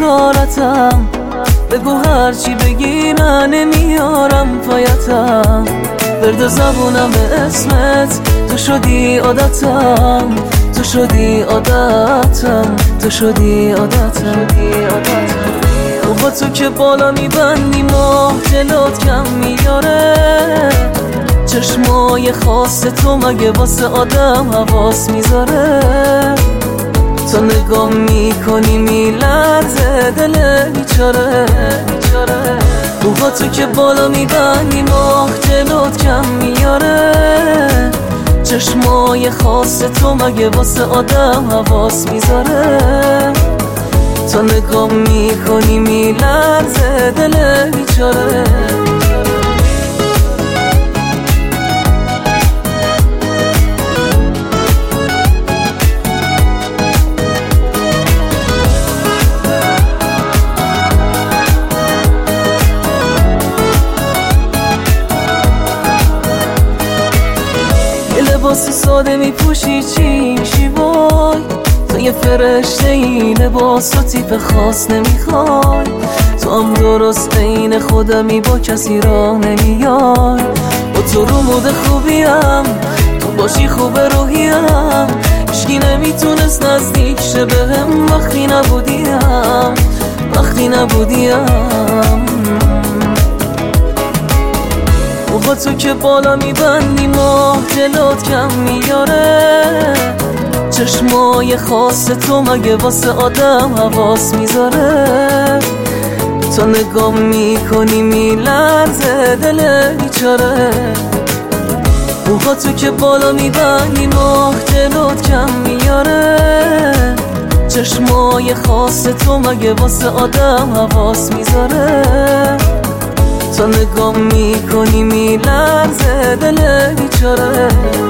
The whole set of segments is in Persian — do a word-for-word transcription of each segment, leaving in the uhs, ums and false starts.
کارتم، بگو هرچی بگی من نمیارم پایتم. ورد زبونم به اسمت، تو شدی عادتم، تو شدی عادتم، تو شدی عادتم. و با تو که بالا میبندی ماه جلوت کم میاره، چشمای خاص تو مگه واسه آدم حواس میذاره؟ تو نگاه میکنی میلرزه دل بیچاره. و با تو که بالا میبندی ماه جلوت کم میاره، چشمای خاص تو مگه واسه آدم حواس میذاره؟ تو نگاه میکنی میلرزه دل بیچاره. لباس ساده میپوشی چی میشی وای؟ تو یه فرشته ای لباس و تیپ خاص نمیخوای. تو هم درست عین خودمی با کسی راه نمیای. با تو رو مود خوبیم، تو باشی خوب روحیم. هیچکی نمیتونست نزدیک شه بهم وقتی نبودیم، وقتی نبودیم. و با تو که بالا میبندی ماه جلوت کم میاره، چشمای خاص تو مگه واسه آدم حواس میذاره؟ تو نگاه میکنی میلرزه دل بیچاره. و با تو که بالا میبندی ماه جلوت کم میاره، چشمای خاص تو مگه واسه آدم حواس میذاره؟ تو نگاه میکنی میلرزه دل بیچاره.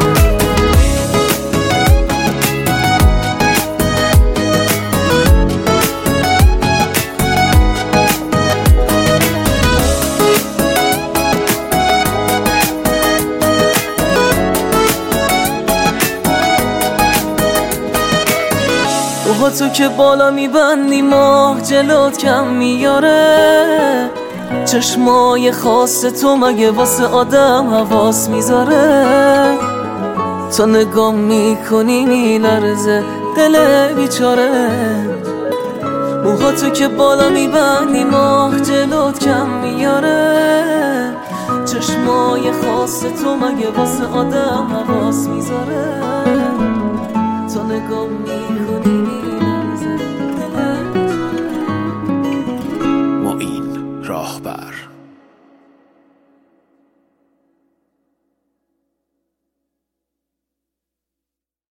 و با تو که بالا میبندی ماه جلوت کم میاره، چشمای خاص تو مگه واسه آدم حواس میذاره؟ تو نگاه میکنی میلرزه دل بیچاره. موها تو که بالا میبندی ماه جلوت کم میاره، چشمای خاص تو مگه واسه آدم حواس میذاره؟ تو نگاه میکنی میلرزه دل بیچاره. معین راهبر.